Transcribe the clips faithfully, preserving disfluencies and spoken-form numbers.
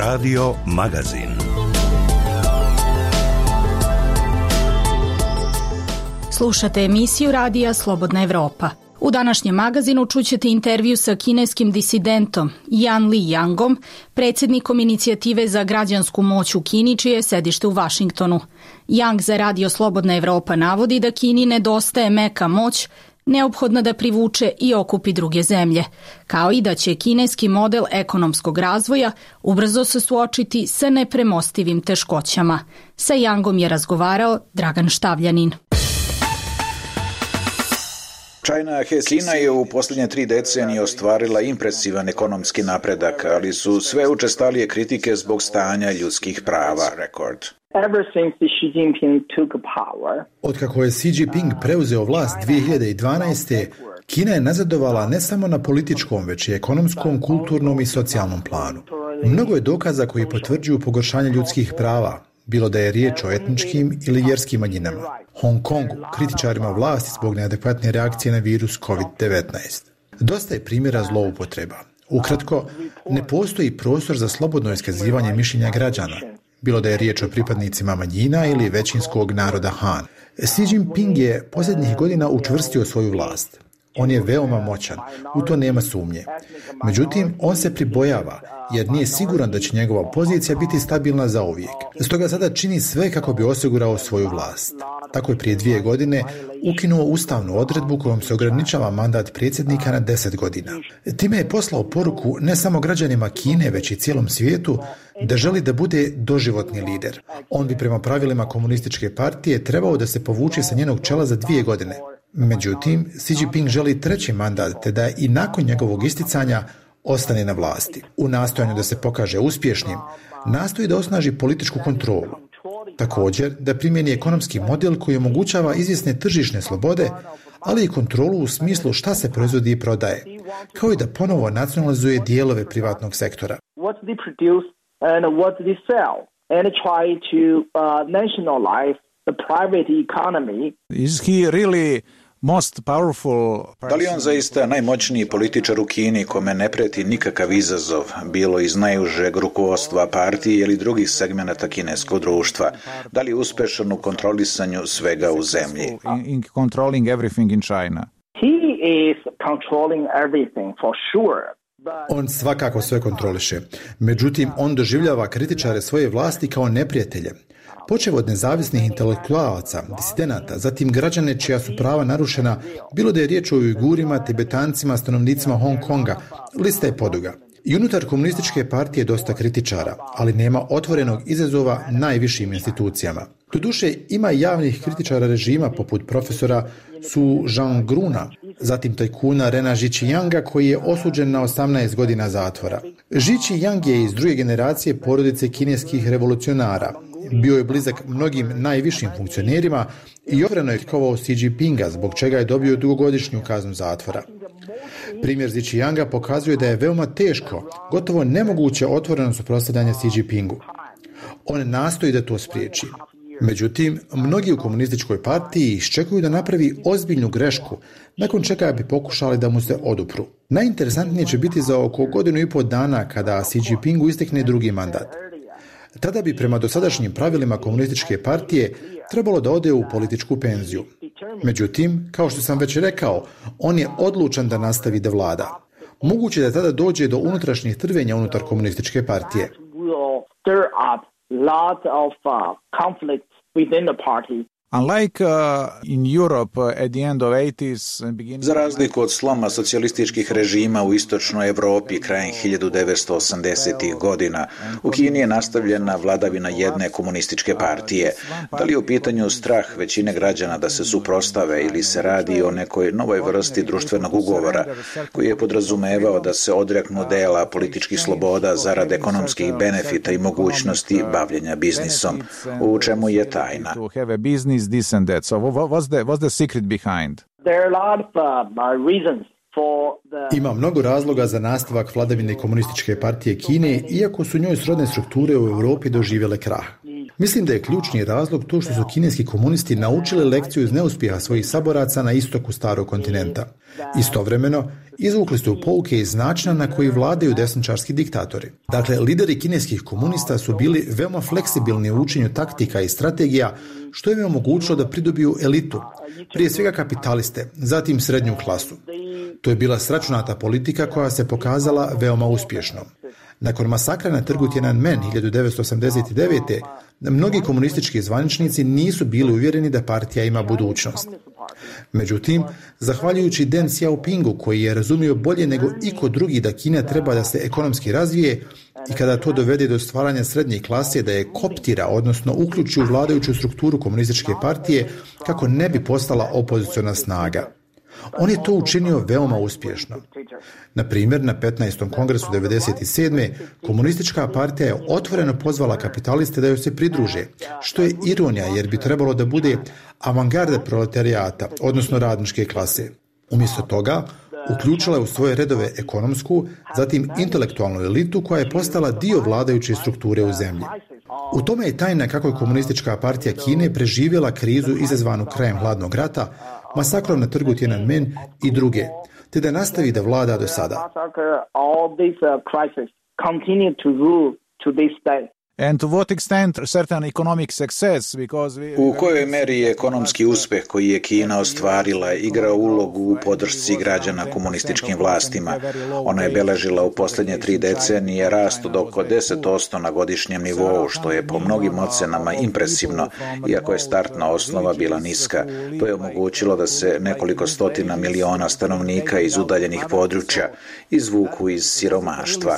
Radio Magazin. Slušate emisiju radija Slobodna Evropa. U današnjem magazinu čućete intervju sa kineskim disidentom Yan Li Yangom, predsjednikom inicijative za građansku moć u Kini, čije je sedište u Vašingtonu. Yang za radio Slobodna Evropa navodi da Kini nedostaje meka moć, neophodna da privuče i okupi druge zemlje, kao i da će kineski model ekonomskog razvoja ubrzo se suočiti sa nepremostivim teškoćama. Sa Yangom je razgovarao Dragan Štavljanin. Kina je u posljednje tri decenije ostvarila impresivan ekonomski napredak, ali su sve učestalije kritike zbog stanja ljudskih prava. Rekord. Otkako je Xi Jinping preuzeo vlast dvije hiljade dvanaeste. Kina je nazadovala ne samo na političkom, već i ekonomskom, kulturnom i socijalnom planu. Mnogo je dokaza koji potvrđuju pogoršanje ljudskih prava, bilo da je riječ o etničkim ili vjerskim manjinama. Hong Kongu, kritičarima vlasti zbog neadekvatne reakcije na virus kovid devetnaest. Dosta je primjera zloupotreba. Ukratko, ne postoji prostor za slobodno iskazivanje mišljenja građana, bilo da je riječ o pripadnicima manjina ili većinskog naroda Han. Xi Jinping je posljednjih godina učvrstio svoju vlast. On je veoma moćan, u to nema sumnje. Međutim, on se pribojava, jer nije siguran da će njegova pozicija biti stabilna zauvijek. Stoga sada čini sve kako bi osigurao svoju vlast. Tako je prije dvije godine ukinuo ustavnu odredbu kojom se ograničava mandat predsjednika na deset godina. Time je poslao poruku ne samo građanima Kine, već i cijelom svijetu da želi da bude doživotni lider. On bi prema pravilima komunističke partije trebao da se povuče sa njenog čela za dvije godine. Međutim, Xi Jinping želi treći mandat, te da i nakon njegovog isticanja ostane na vlasti. U nastojanju da se pokaže uspješnim, nastoji da osnaži političku kontrolu. Također, da primjeni ekonomski model koji omogućava izvjesne tržišne slobode, ali i kontrolu u smislu šta se proizvodi i prodaje, kao i da ponovo nacionalizuje dijelove privatnog sektora. Is he really most powerful? Da li on zaista najmoćniji političar u Kini kome ne preti nikakav izazov, bilo iz najužeg rukovodstva partije ili drugih segmenata kineskog društva? Da li je uspešan u kontrolisanju svega u zemlji? In, in controlling everything in China. He is controlling everything for sure. On svakako sve kontroliše. Međutim, on doživljava kritičare svoje vlasti kao neprijatelje. Počev od nezavisnih intelektualaca, disidenata, zatim građane čija su prava narušena, bilo da je riječ o Ujgurima, Tibetancima, stanovnicima Hong Konga, lista je poduga. I unutar komunističke partije dosta kritičara, ali nema otvorenog izazova najvišim institucijama. Doduše, ima javnih kritičara režima poput profesora Su Zhanggruna, zatim tajkuna Rena Zhiqianga koji je osuđen na osamnaest godina zatvora. Zhiqiang je iz druge generacije porodice kineskih revolucionara. Bio je blizak mnogim najvišim funkcionerima i otvoreno je kritikovao Xi Jinpinga, zbog čega je dobio dugogodišnju kaznu zatvora. Primjer Zhiqianga pokazuje da je veoma teško, gotovo nemoguće otvoreno suprotstavljanje Xi Jinpingu. On nastoji da to spriječi. Međutim, mnogi u komunističkoj partiji iščekuju da napravi ozbiljnu grešku, nakon čega bi pokušali da mu se odupru. Najinteresantnije će biti za oko godinu i pol dana kada Xi Jinpingu istekne drugi mandat. Tada bi prema dosadašnjim pravilima komunističke partije trebalo da ode u političku penziju. Međutim, kao što sam već rekao, on je odlučan da nastavi da vlada. Moguće da tada dođe do unutrašnjih trvenja unutar komunističke partije. Unlike uh, in Europe uh, at the end of eighties and beginning Za razliku od sloma socijalističkih režima u istočnoj Europi krajem hiljadu devetsto osamdesetih godina, u Kini je nastavljena vladavina jedne komunističke partije. Da li je u pitanju strah većine građana da se suprotstave ili se radi o nekoj novoj vrsti društvenog ugovora koji je podrazumevao da se odreknu dela političkih sloboda zarad ekonomskih benefita i mogućnosti bavljenja biznisom, u čemu je tajna. this and that. So what's the, what's the secret behind? There are a lot of uh, reasons for the... Ima mnogo razloga za nastavak vladavine komunističke partije Kine, iako su njoj srodne strukture u Europi doživjele krah. Mislim da je ključni razlog to što su kineski komunisti naučili lekciju iz neuspjeha svojih saboraca na istoku starog kontinenta. Istovremeno, izvukli su pouke iz načina na koji vladaju desničarski diktatori. Dakle, lideri kineskih komunista su bili veoma fleksibilni u učenju taktika i strategija, što im je omogućilo da pridobiju elitu, prije svega kapitaliste, zatim srednju klasu. To je bila sračunata politika koja se pokazala veoma uspješnom. Nakon masakra na trgu Tiananmen hiljadu devetsto osamdeset devete. mnogi komunistički zvaničnici nisu bili uvjereni da partija ima budućnost. Međutim, zahvaljujući Deng Xiaopingu, koji je razumio bolje nego iko drugi da Kina treba da se ekonomski razvije i kada to dovede do stvaranja srednje klase da je koptira, odnosno uključi u vladajuću strukturu komunističke partije kako ne bi postala opoziciona snaga. On je to učinio veoma uspješno. Na primjer, na petnaestom kongresu devedeset sedme. komunistička partija je otvoreno pozvala kapitaliste da joj se pridruže, što je ironija jer bi trebalo da bude avangarda proletarijata, odnosno radničke klase. Umjesto toga, uključila je u svoje redove ekonomsku, zatim intelektualnu elitu koja je postala dio vladajuće strukture u zemlji. U tome je tajna kako je komunistička partija Kine preživjela krizu izazvanu krajem hladnog rata, masakrom na trgu Tiananmen i druge, te da nastavi da vlada do sada. And to what extent certain economic success, because we... U kojoj meri je ekonomski uspjeh koji je Kina ostvarila igrao ulogu u podršci građana komunističkim vlastima? Ona je beležila u posljednje tri decenije rast od oko deset posto na godišnjem nivou, što je po mnogim ocenama impresivno, iako je startna osnova bila niska. To je omogućilo da se nekoliko stotina miliona stanovnika iz udaljenih područja izvuku iz siromaštva.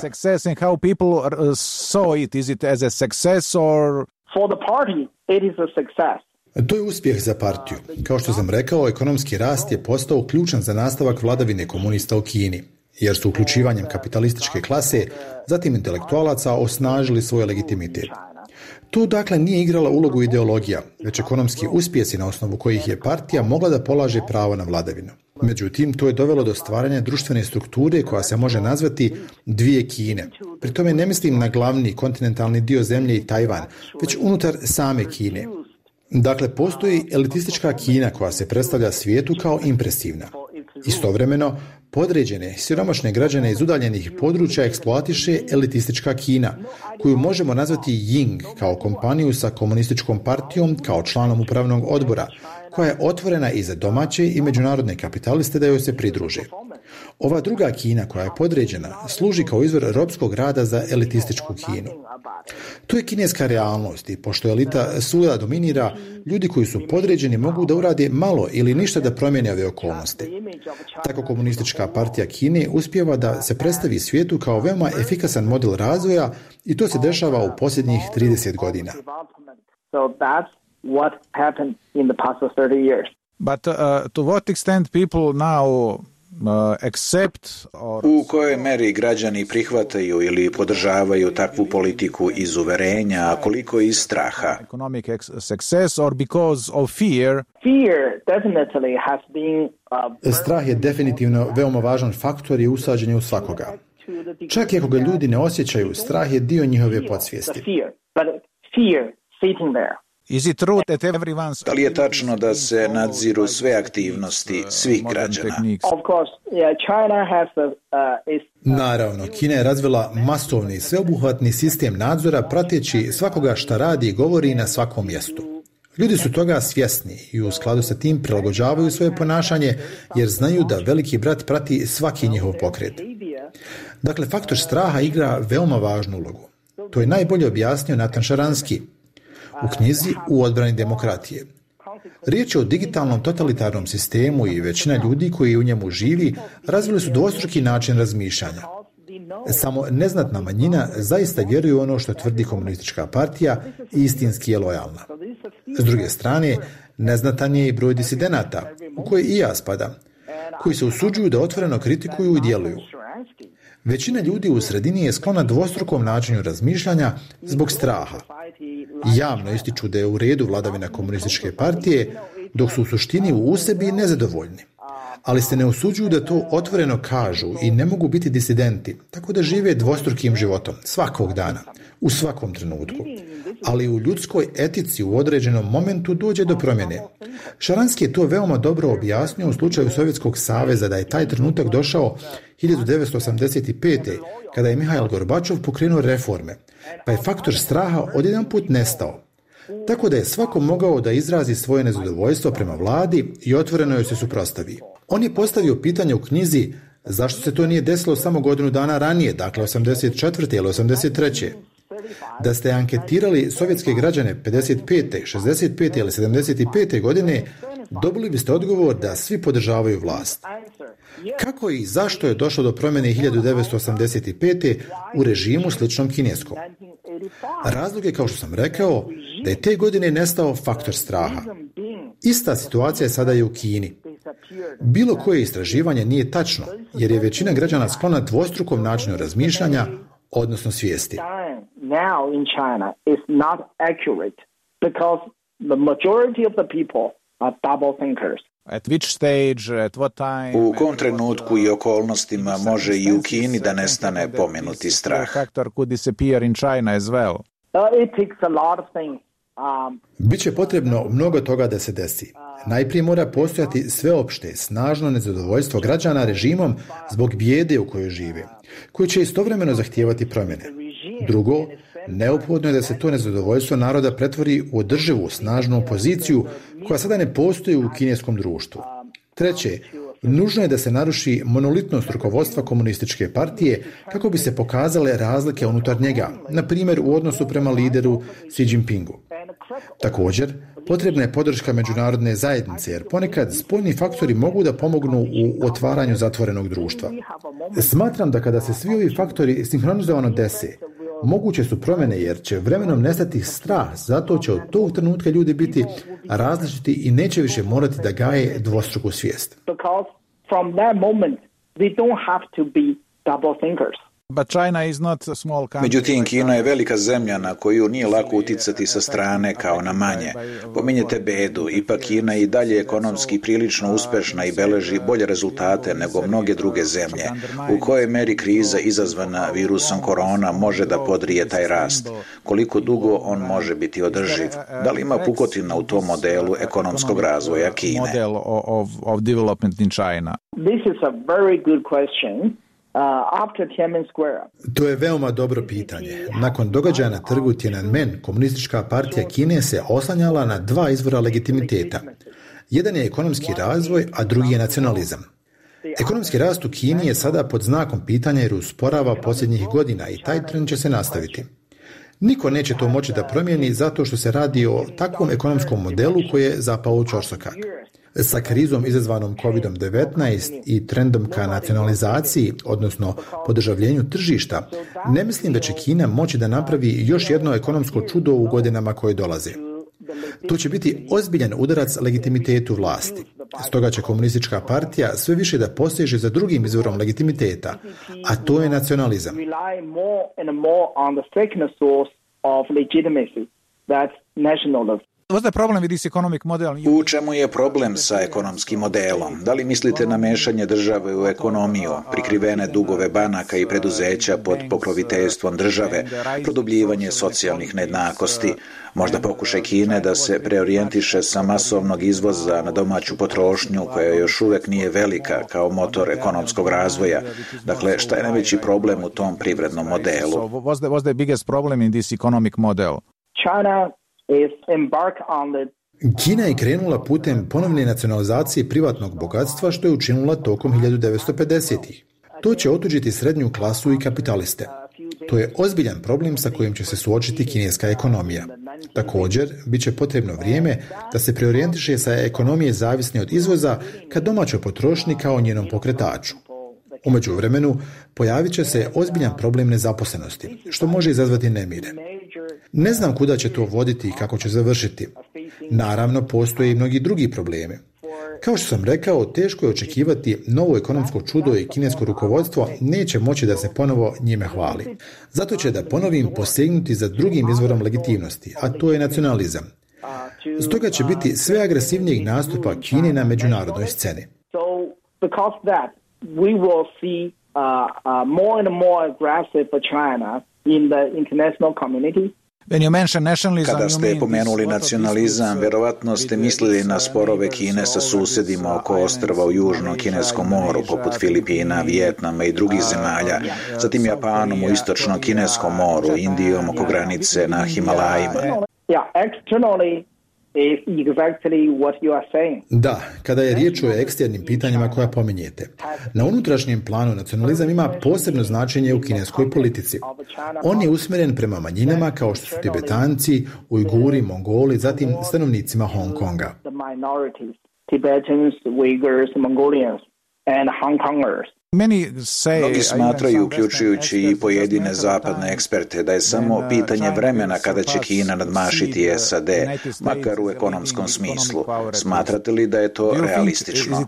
Success or... For the party, it is a success. To je uspjeh za partiju. Kao što sam rekao, ekonomski rast je postao ključan za nastavak vladavine komunista u Kini, jer su uključivanjem kapitalističke klase, zatim intelektualaca, osnažili svoj legitimitet. Tu dakle nije igrala ulogu ideologija, već ekonomski uspjesi na osnovu kojih je partija mogla da polaže pravo na vladavinu. Međutim, to je dovelo do stvaranja društvene strukture koja se može nazvati dvije Kine. Pri tome ne mislim na glavni kontinentalni dio zemlje i Tajvan, već unutar same Kine. Dakle, postoji elitistička Kina koja se predstavlja svijetu kao impresivna. Istovremeno, podređene, siromašne građane iz udaljenih područja eksploatiše elitistička Kina, koju možemo nazvati Ying kao kompaniju sa komunističkom partijom kao članom upravnog odbora, koja je otvorena i za domaće i međunarodne kapitaliste da joj se pridruže. Ova druga Kina koja je podređena služi kao izvor robskog rada za elitističku Kinu. To je kineska realnost i pošto elita svuda dominira, ljudi koji su podređeni mogu da urade malo ili ništa da promijene ove okolnosti. Tako komunistička partija Kine uspijeva da se predstavi svijetu kao veoma efikasan model razvoja i to se dešava u posljednjih trideset godina. So that's what happened in the past thirty years. But uh, to what extent people now uh, accept or... U kojoj meri građani prihvataju ili podržavaju takvu politiku iz uverenja, a koliko iz straha? Economic success or because of fear? Fear definitely has been uh, Strah je definitivno veoma važan faktor i usađen je u svakoga. Čak i ako ga ljudi ne osjećaju, strah je dio njihove podsvijesti. fear, but fear sitting there. Is it true that everyone's... Da li je tačno da se nadziru sve aktivnosti svih građana? Of course, yeah, China has a, uh, is Naravno, Kina je razvila masovni, sveobuhvatni sistem nadzora prateći svakoga šta radi i govori na svakom mjestu. Ljudi su toga svjesni i u skladu sa tim prilagođavaju svoje ponašanje jer znaju da veliki brat prati svaki njihov pokret. Dakle, faktor straha igra veoma važnu ulogu. To je najbolje objasnio Natan Šaranski u knjizi U odbrani demokratije. Riječ je o digitalnom totalitarnom sistemu i većina ljudi koji u njemu živi razvili su dvostruki način razmišljanja. Samo neznatna manjina zaista vjeruje u ono što tvrdi komunistička partija i istinski je lojalna. S druge strane, neznatan je i broj disidenata, u koji i ja spadam, koji se usuđuju da otvoreno kritikuju i djeluju. Većina ljudi u sredini je sklona dvostrukom načinu razmišljanja zbog straha. Javno ističu da je u redu vladavina komunističke partije, dok su u suštini u sebi nezadovoljni. Ali se ne usuđuju da to otvoreno kažu i ne mogu biti disidenti, tako da žive dvostrukim životom, svakog dana, u svakom trenutku. ali u ljudskoj etici u određenom momentu dođe do promjene. Šaransky je to veoma dobro objasnio u slučaju Sovjetskog saveza, da je taj trenutak došao hiljadu devetsto osamdeset pete. kada je Mihail Gorbačov pokrenuo reforme, pa je faktor straha odjedanput nestao. Tako da je svako mogao da izrazi svoje nezadovoljstvo prema vladi i otvoreno joj se suprotstavi. On je postavio pitanje u knjizi zašto se to nije desilo samo godinu dana ranije, dakle osamdeset četvrte ili osamdeset treće Da ste anketirali sovjetske građane pedeset pete, šezdeset pete ili sedamdeset pete godine, dobili biste odgovor da svi podržavaju vlast. Kako i zašto je došlo do promjene hiljadu devetsto osamdeset pete u režimu sličnom kineskom? Razlog je, kao što sam rekao, da je te godine nestao faktor straha. Ista situacija je sada i u Kini. Bilo koje istraživanje nije tačno, jer je većina građana sklona dvostrukom načinu razmišljanja, odnosno svijesti. Now in China is not accurate because the majority of the people are double thinkers. At which stage, at what time, U kom trenutku i okolnostima može i u Kini da nestane pomenuti strah? Factor could disappear in China as well. Uh, it takes a lot of things. Um, Biće potrebno mnogo toga da se desi. Najprije mora postojati sveopšte, snažno nezadovoljstvo građana režimom zbog bijede u kojoj žive, koji će istovremeno zahtijevati promjene. Drugo, neophodno je da se to nezadovoljstvo naroda pretvori u održivu, snažnu opoziciju koja sada ne postoji u kineskom društvu. Treće, nužno je da se naruši monolitnost rukovodstva komunističke partije kako bi se pokazale razlike unutar njega, na primjer u odnosu prema lideru Xi Jinpingu. Također, potrebna je podrška međunarodne zajednice, jer ponekad spoljni faktori mogu da pomognu u otvaranju zatvorenog društva. Smatram da kada se svi ovi faktori sinhronizovano dese, moguće su promjene, jer će vremenom nestati strah, zato će od tog trenutka ljudi biti različiti i neće više morati da gaje dvostruku svijest. because from that moment, they don't have to be double thinkers. But China is not a small country. Međutim, Kina je velika zemlja na koju nije lako uticati sa strane kao na manje. Pominjete bedu, ipak Kina je i dalje ekonomski prilično uspešna i beleži bolje rezultate nego mnoge druge zemlje. U kojoj meri kriza izazvana virusom korona može da podrije taj rast? Koliko dugo on može biti održiv? Da li ima pukotina u tom modelu ekonomskog razvoja Kine? Model of, of development in China. This is a very good question. Uh, after Tiananmen Square, To je veoma dobro pitanje. Nakon događaja na trgu Tiananmen, komunistička partija Kine se oslanjala na dva izvora legitimiteta. Jedan je ekonomski razvoj, a drugi je nacionalizam. Ekonomski rast u Kini je sada pod znakom pitanja jer usporava posljednjih godina i taj trend će se nastaviti. Niko neće to moći da promijeni zato što se radi o takvom ekonomskom modelu koji je zapao u ćorsokak. Sa krizom izazvanom kovid devetnaest i trendom ka nacionalizaciji, odnosno podržavljenju tržišta, ne mislim da će Kina moći da napravi još jedno ekonomsko čudo u godinama koje dolaze. To će biti ozbiljan udarac legitimitetu vlasti. Stoga će komunistička partija sve više da poseže za drugim izvorom legitimiteta, a to je nacionalizam. rely more and more on the second source of legitimacy, that's nationalism. What's the problem with this economic model? U čemu je problem sa ekonomskim modelom? Da li mislite na mešanje države u ekonomiju, prikrivene dugove banaka i preduzeća pod pokroviteljstvom države, produbljivanje socijalnih nejednakosti, možda pokušaj Kine da se preorijentiše sa masovnog izvoza na domaću potrošnju koja još uvek nije velika kao motor ekonomskog razvoja? Dakle, šta je najveći problem u tom privrednom modelu? So what's the, what's the biggest problem in this economic model? China is embarked on the Kina je krenula putem ponovne nacionalizacije privatnog bogatstva što je učinila tokom hiljadu devetsto pedesetih. To će otuđiti srednju klasu i kapitaliste. To je ozbiljan problem sa kojim će se suočiti kineska ekonomija. Također, bit će potrebno vrijeme da se preorijentiše sa ekonomije zavisne od izvoza ka domaćoj potrošnji kao njenom pokretaču. U međuvremenu, pojavit će se ozbiljan problem nezaposlenosti, što može izazvati nemire. Ne znam kuda će to voditi i kako će završiti. Naravno, postoje i mnogi drugi problemi. Kao što sam rekao, teško je očekivati novo ekonomsko čudo i kinesko rukovodstvo neće moći da se ponovo njime hvali. Zato će, da ponovim, posegnuti za drugim izvorom legitimnosti, a to je nacionalizam. Stoga će biti sve agresivnijeg nastupa Kine na međunarodnoj sceni. so because of that we will see uh, uh, more and more aggressive for China in the international community. Kada ste pomenuli nacionalizam, verovatno ste mislili na sporove Kine sa susedima oko ostrva u Južnom Kineskom moru, poput Filipina, Vijetnama i drugih zemalja, zatim Japanom u Istočnom Kineskom moru, Indijom oko granice na Himalajima. Da, kada je riječ o eksternim pitanjima koja pominjete. Na unutrašnjem planu nacionalizam ima posebno značenje u kineskoj politici. On je usmjeren prema manjinama kao što su Tibetanci, Ujguri, Mongoli, zatim stanovnicima Hong Konga. Mnogi smatraju, uključujući i pojedine zapadne eksperte, da je samo pitanje vremena kada će Kina nadmašiti S A D, makar u ekonomskom smislu. Smatrate li da je to realistično?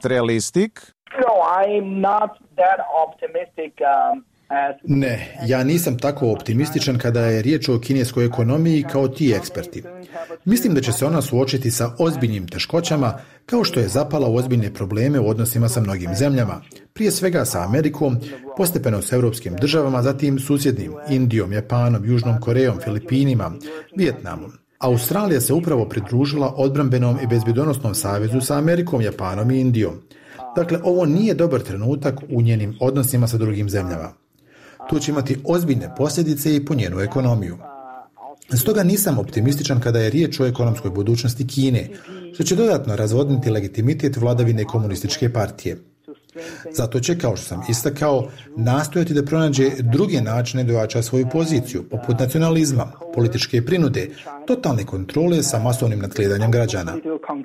Ne, ja nisam tako optimističan kada je riječ o kineskoj ekonomiji kao ti eksperti. Mislim da će se ona suočiti sa ozbiljnim teškoćama, kao što je zapala u ozbiljne probleme u odnosima sa mnogim zemljama, prije svega sa Amerikom, postepeno s europskim državama, zatim susjednim Indijom, Japanom, Južnom Korejom, Filipinima, Vijetnamom. Australija se upravo pridružila odbrambenom i bezbjedonosnom savezu sa Amerikom, Japanom i Indijom. Dakle, ovo nije dobar trenutak u njenim odnosima sa drugim zemljama. To će imati ozbiljne posljedice i po njenu ekonomiju. Stoga nisam optimističan kada je riječ o ekonomskoj budućnosti Kine, što će dodatno razvodniti legitimitet vladavine komunističke partije. Zato će, kao što sam istakao, nastojati da pronađe druge načine da ojača svoju poziciju, poput nacionalizma, političke prinude, totalne kontrole sa masovnim nadgledanjem građana.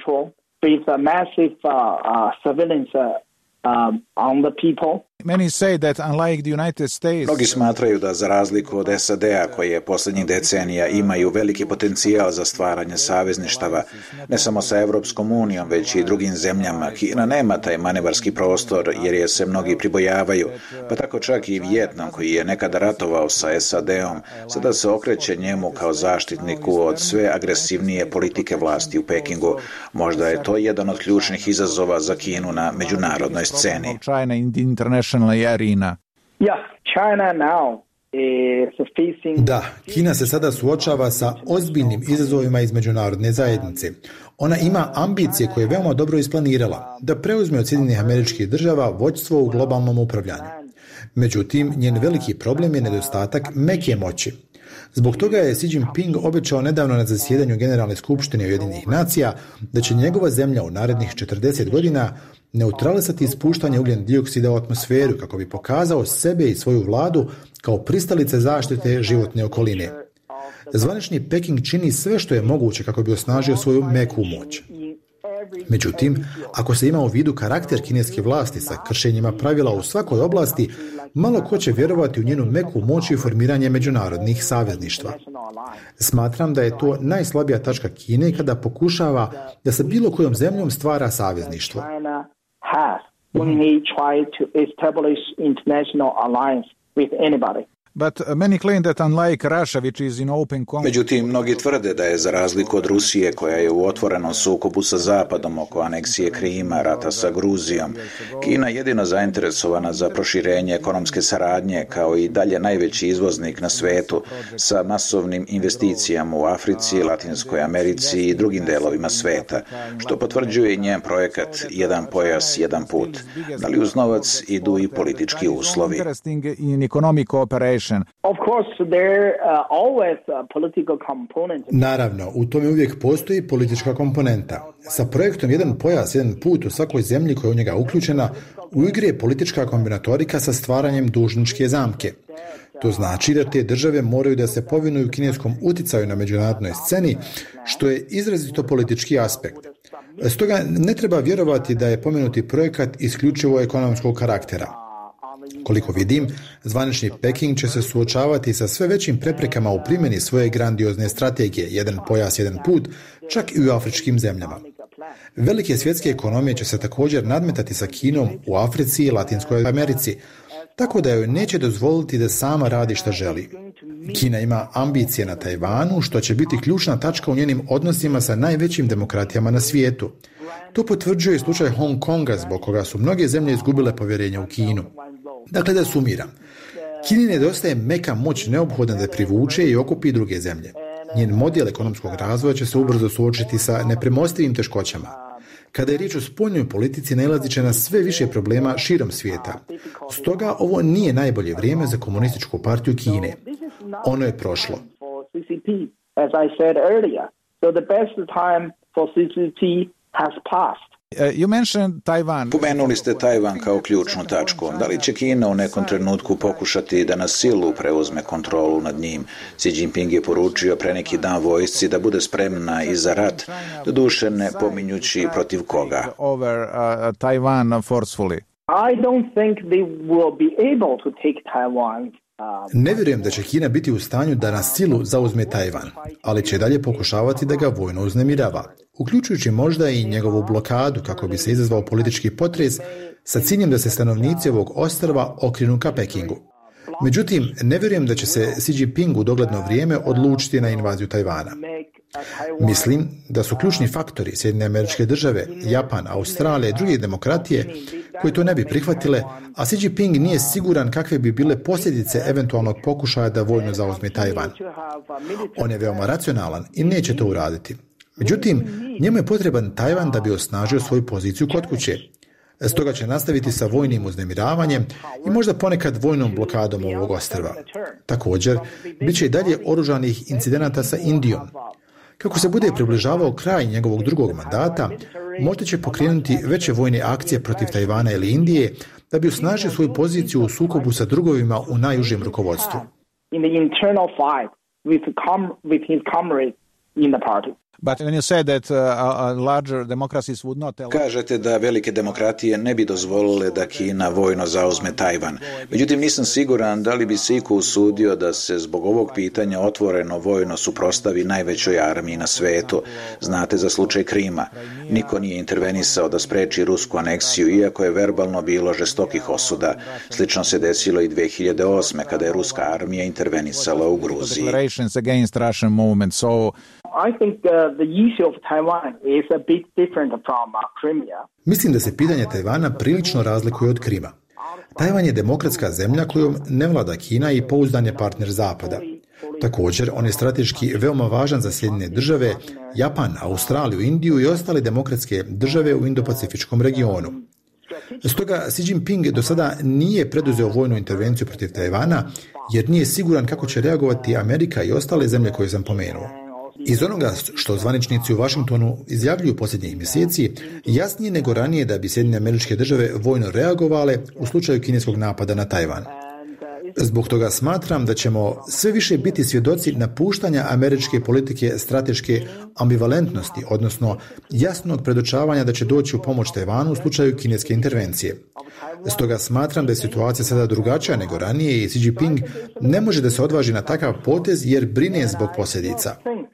Mnogi smatraju da, za razliku od S A D-a, koje posljednjih decenija imaju veliki potencijal za stvaranje savezništava, ne samo sa Evropskom unijom, već i drugim zemljama, Kina nema taj manevarski prostor jer je se mnogi pribojavaju, pa tako čak i Vijetnam, koji je nekada ratovao sa S A D-om, sada se okreće njemu kao zaštitniku od sve agresivnije politike vlasti u Pekingu. Možda je to jedan od ključnih izazova za Kinu na međunarodnoj sceni. Da, Kina se sada suočava sa ozbiljnim izazovima iz međunarodne zajednice. Ona ima ambicije koje je veoma dobro isplanirala, da preuzme od Sjedinjenih Američkih Država vođstvo u globalnom upravljanju. Međutim, njen veliki problem je nedostatak meke moći. Zbog toga je Xi Jinping obećao nedavno na zasjedanju Generalne skupštine Ujedinjenih nacija da će njegova zemlja u narednih četrdeset godina neutralisati ispuštanje ugljen dioksida u atmosferu kako bi pokazao sebe i svoju vladu kao pristalice zaštite životne okoline. Zvanični Peking čini sve što je moguće kako bi osnažio svoju meku moć. Međutim, ako se ima u vidu karakter kineske vlasti sa kršenjima pravila u svakoj oblasti, malo ko će vjerovati u njenu meku moć i formiranje međunarodnih savezništva. Smatram da je to najslabija tačka Kine kada pokušava da sa bilo kojom zemljom stvara savezništvo. But many claim that unlike Russia, which is in open conflict... Međutim, mnogi tvrde da je, za razliku od Rusije, koja je u otvorenom sukobu sa Zapadom oko aneksije Krima, rata sa Gruzijom, Kina jedino zainteresovana za proširenje ekonomske saradnje, kao i dalje najveći izvoznik na svetu, sa masovnim investicijama u Africi, Latinskoj Americi i drugim delovima sveta, što potvrđuje i njen projekat Jedan pojas, jedan put. Da li uz novac idu i politički uslovi? Naravno, u tome uvijek postoji politička komponenta. Sa projektom Jedan pojas, jedan put u svakoj zemlji koja je u njega uključena, u igri je politička kombinatorika sa stvaranjem dužničke zamke. To znači da te države moraju da se povinuju kineskom uticaju na međunarodnoj sceni, što je izrazito politički aspekt. Stoga ne treba vjerovati da je pomenuti projekat isključivo ekonomskog karaktera. Koliko vidim, zvanični Peking će se suočavati sa sve većim preprekama u primjeni svoje grandiozne strategije Jedan pojas, jedan put, čak i u afričkim zemljama. Velike svjetske ekonomije će se također nadmetati sa Kinom u Africi i Latinskoj Americi, tako da joj neće dozvoliti da sama radi šta želi. Kina ima ambicije na Tajvanu, što će biti ključna tačka u njenim odnosima sa najvećim demokratijama na svijetu. To potvrđuje slučaj Hong Konga, zbog koga su mnoge zemlje izgubile povjerenje u Kinu. Dakle, da sumiram. Kini nedostaje meka moć neophodna da privuče i okupi druge zemlje. Njen model ekonomskog razvoja će se ubrzo suočiti sa nepremostivim teškoćama. Kada je riječ o spoljnoj politici, nailazit će na sve više problema širom svijeta. Stoga ovo nije najbolje vrijeme za komunističku partiju Kine. Ono je prošlo. As I said earlier, so the best time for C C P has passed. Uh, you mentioned Taiwan. Pomenuli ste Tajvan kao ključnu tačku. Da li će Kina u nekom trenutku pokušati da na silu preuzme kontrolu nad njim? Xi Jinping je poručio pre neki dan vojsci da bude spremna i za rat, doduše ne pominjući protiv koga. Over uh, Taiwan forcefully. I don't think they will be able to take Taiwan. Ne vjerujem da će Kina biti u stanju da na silu zauzme Tajvan, ali će dalje pokušavati da ga vojno uznemirava, uključujući možda i njegovu blokadu kako bi se izazvao politički potres sa ciljem da se stanovnici ovog ostrva okrenu ka Pekingu. Međutim, ne vjerujem da će se Xi Jinping u dogledno vrijeme odlučiti na invaziju Tajvana. Mislim da su ključni faktori Sjedinjene Američke Države, Japan, Australija i druge demokratije koji to ne bi prihvatile, a Xi Jinping nije siguran kakve bi bile posljedice eventualnog pokušaja da vojno zauzme Tajvan. On je veoma racionalan i neće to uraditi. Međutim, njemu je potreban Tajvan da bi osnažio svoju poziciju kod kuće. Stoga će nastaviti sa vojnim uznemiravanjem i možda ponekad vojnom blokadom ovog ostrva. Također, bit će i dalje oružanih incidenata sa Indijom. Kako se bude približavao kraj njegovog drugog mandata, možda će pokrenuti veće vojne akcije protiv Tajvana ili Indije da bi osnažio svoju poziciju u sukobu sa drugovima u najužem rukovodstvu. But when you said that uh, uh, larger democracies would not allow... Kažete da velike demokratije ne bi dozvolile da Kina vojno zauzme Tajvan. Međutim, nisam siguran da li bi se iko usudio da se zbog ovog pitanja otvoreno vojno suprotstavi najvećoj armiji na svetu. Znate za slučaj Krima. Niko nije intervenisao da spreči rusku aneksiju, iako je verbalno bilo žestokih osuda. Slično se desilo i dve hiljade osme kada je ruska armija intervenisala u Gruziji. I think uh, the issue of Taiwan is a bit different from uh, Crimea. Mislim da se pitanje Tajvana prilično razlikuje od Krima. Tajvan je demokratska zemlja kojom ne vlada Kina i pouzdan je partner Zapada. Također, on je strateški veoma važan za Sjedinjene države, Japan, Australiju, Indiju i ostale demokratske države u Indo-Pacifičkom regionu. Stoga Xi Jinping do sada nije preduzeo vojnu intervenciju protiv Tajvana jer nije siguran kako će reagovati Amerika i ostale zemlje koje sam pomenuo. Iz onoga što zvaničnici u Washingtonu izjavljuju posljednjih mjeseci, jasnije nego ranije da bi Sjedinjene Američke Države vojno reagovale u slučaju kineskog napada na Tajvan. Zbog toga smatram da ćemo sve više biti svjedoci napuštanja američke politike strateške ambivalentnosti, odnosno jasnog predočavanja da će doći u pomoć Tajvanu u slučaju kineske intervencije. Stoga smatram da je situacija sada drugačija nego ranije i Xi Jinping ne može da se odvaži na takav potez jer brine zbog posljedica.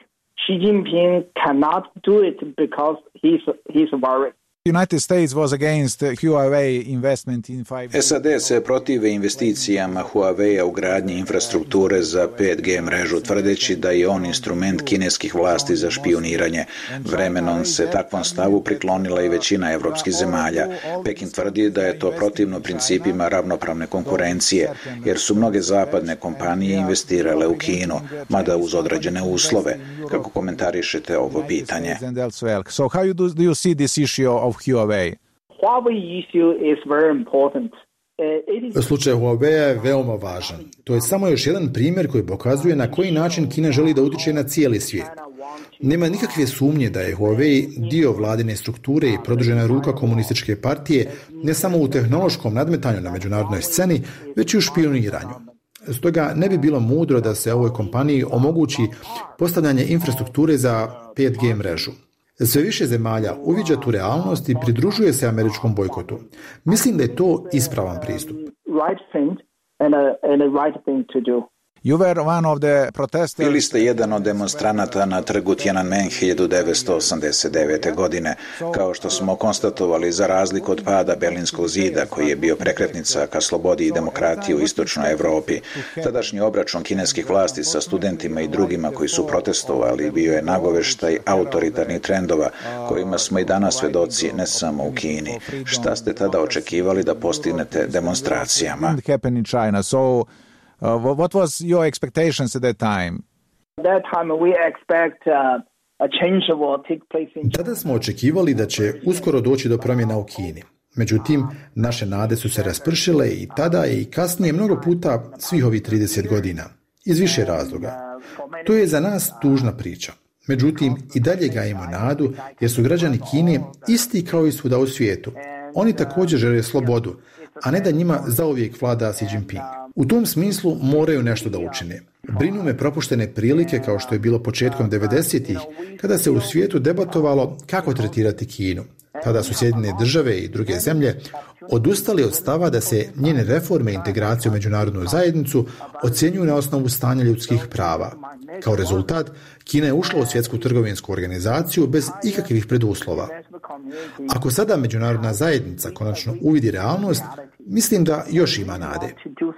Xi Jinping cannot do it because he's he's worried. United States was against Huawei investment in five G. S A D se protive investicijama Huawei u gradnji infrastrukture za pet G mrežu, tvrdeći da je on instrument kineskih vlasti za špijuniranje. Vremenom se takvom stavu priklonila i većina evropskih zemalja. Pekin tvrdi da je to protivno principima ravnopravne konkurencije, jer su mnoge zapadne kompanije investirale u Kinu, mada uz određene uslove. Kako komentarišete ovo pitanje? So how do you see this issue of Huawei? Huawei issue is very important. Slučaj Huawei je veoma važan. To je samo još jedan primjer koji pokazuje na koji način Kina želi da utiče na cijeli svijet. Nema nikakve sumnje da je Huawei dio vladine strukture i produžena ruka komunističke partije ne samo u tehnološkom nadmetanju na međunarodnoj sceni, već i u špijuniranju. Stoga ne bi bilo mudro da se ovoj kompaniji omogući postavljanje infrastrukture za pet G mrežu. Sve više zemalja uviđa tu realnost i pridružuje se američkom bojkotu. Mislim da je to ispravan pristup. You were one of the protesters. Bili ste jedan od demonstranata na trgu Tiananmen hiljadu devetsto osamdeset devete. godine. Kao što smo konstatovali, za razliku od pada Berlinskog zida, koji je bio prekretnica ka slobodi i demokratiji u istočnoj Evropi, tadašnji obračun kineskih vlasti sa studentima i drugima koji su protestovali bio je nagoveštaj autoritarnih trendova, kojima smo i danas svedoci ne samo u Kini. Šta ste tada očekivali da postignete demonstracijama? Uh, what was your expectations at that time? Tada smo očekivali da će uskoro doći do promjena u Kini. Međutim, naše nade su se raspršile i tada i kasnije mnogo puta svih ovih trideset godina. Iz više razloga. To je za nas tužna priča. Međutim, i dalje gajimo nadu jer su građani Kine isti kao i svuda u svijetu. Oni također žele slobodu, a ne da njima zauvijek vlada Xi Jinping. U tom smislu moraju nešto da učine. Brinu me propuštene prilike kao što je bilo početkom devedesetih, kada se u svijetu debatovalo kako tretirati Kinu. Tada su Sjedinjene države i druge zemlje odustali od stava da se njene reforme i integracije u međunarodnu zajednicu ocjenjuju na osnovu stanja ljudskih prava. Kao rezultat, Kina je ušla u svjetsku trgovinsku organizaciju bez ikakvih preduslova. Ako sada međunarodna zajednica konačno uvidi realnost, mislim da još ima nade.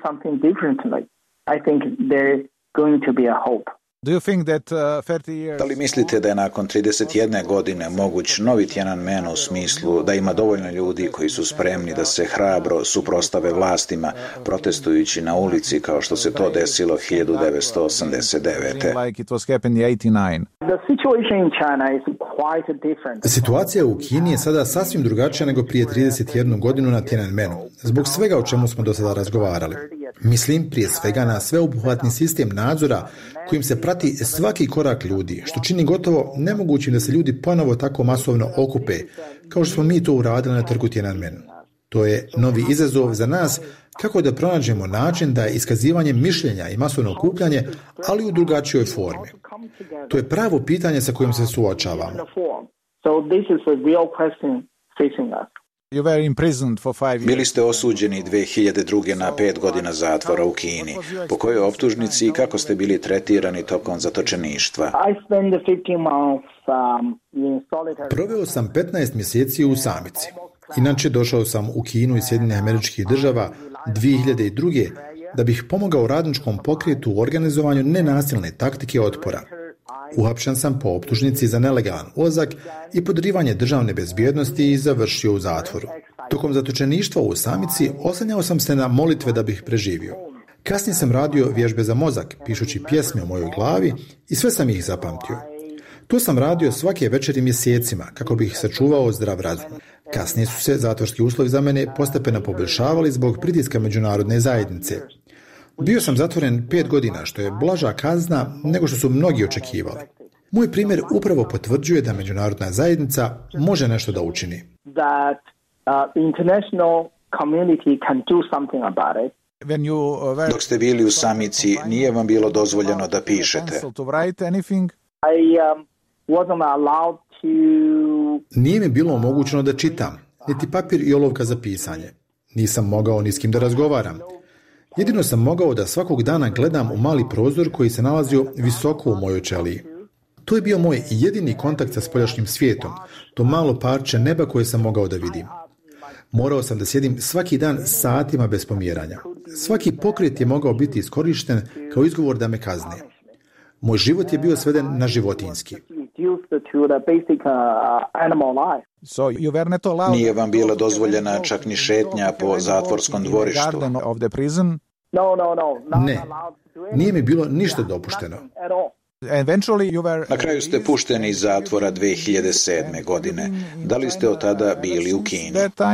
Do you think that uh, thirty years... Da li mislite da je nakon trideset jedne godine moguć novi Tiananmen u smislu da ima dovoljno ljudi koji su spremni da se hrabro suprostave vlastima protestujući na ulici kao što se to desilo hiljadu devetsto osamdeset devete. Like it was happened in eighty-nine. Situacija u Kini je sada sasvim drugačija nego prije trideset jednu godinu na Tiananmenu, zbog svega o čemu smo do sada razgovarali. Mislim prije svega na sveobuhvatni sistem nadzora kojim se prati svaki korak ljudi, što čini gotovo nemogućim da se ljudi ponovo tako masovno okupe, kao što smo mi to uradili na trgu Tiananmen. To je novi izazov za nas kako da pronađemo način da je iskazivanje mišljenja i masovno okupljanje, ali u drugačijoj formi. To je pravo pitanje sa kojim se suočavamo. You were imprisoned for five years. Bili ste osuđeni dve hiljade druge na pet godina zatvora u Kini. Po kojoj optužnici i kako ste bili tretirani tokom zatočeništva? Proveo sam petnaest mjeseci u samici. Inače, došao sam u Kinu iz Sjedinjenih Američkih Država dvije hiljade druge da bih pomogao radničkom pokretu u organizovanju nenasilne taktike otpora. Uhapšen sam po optužnici za nelegalan ulazak i podrivanje državne bezbjednosti i završio u zatvoru. Tokom zatočeništva u samici oslanjao sam se na molitve da bih preživio. Kasnije sam radio vježbe za mozak, pišući pjesme u mojoj glavi i sve sam ih zapamtio. To sam radio svake večeri mjesecima kako bih sačuvao zdrav razum. Kasnije su se zatvorski uslovi za mene postepeno poboljšavali zbog pritiska međunarodne zajednice. Bio sam zatvoren pet godina, što je blaža kazna nego što su mnogi očekivali. Moj primjer upravo potvrđuje da međunarodna zajednica može nešto da učini. Dok ste bili u samici, nije vam bilo dozvoljeno da pišete. Nije mi bilo omogućeno da čitam, niti papir i olovka za pisanje. Nisam mogao ni s kim da razgovaram. Jedino sam mogao da svakog dana gledam u mali prozor koji se nalazio visoko u mojoj ćeliji. To je bio moj jedini kontakt sa spoljašnjim svijetom, to malo parče neba koje sam mogao da vidim. Morao sam da sjedim svaki dan satima bez pomjeranja. Svaki pokret je mogao biti iskorišten kao izgovor da me kazne. Moj život je bio sveden na životinjski. Nije vam bila dozvoljena čak ni šetnja po zatvorskom dvorištu. Ne, nije mi bilo ništa dopušteno. Na kraju ste pušteni iz zatvora dve hiljade sedme. godine. Da li ste od tada bili u Kini?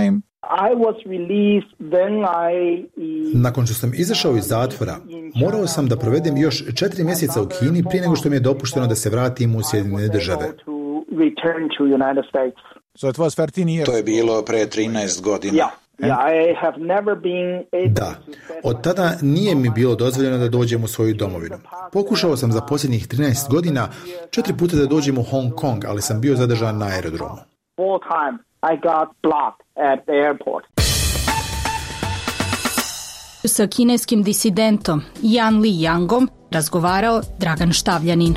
Nakon što sam izašao iz zatvora, morao sam da provedem još četiri mjeseca u Kini prije nego što mi je dopušteno da se vratim u Sjedinjene države. To je bilo pre trinaest godina. Da, od tada nije mi bilo dozvoljeno da dođem u svoju domovinu. Pokušao sam za posljednjih trinaest godina četiri puta da dođem u Hong Kong, ali sam bio zadržan na aerodromu. Sa kineskim disidentom Yan Li Yangom razgovarao Dragan Štavljanin.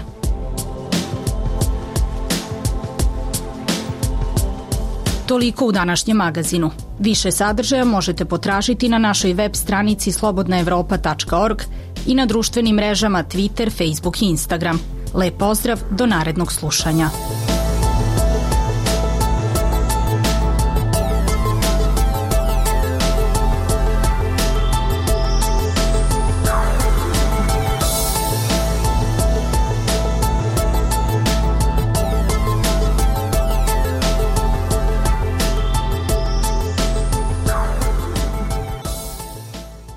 Toliko u današnjem magazinu. Više sadržaja možete potražiti na našoj web stranici slobodna evropa tačka org i na društvenim mrežama Twitter, Facebook i Instagram. Lep pozdrav, do narednog slušanja.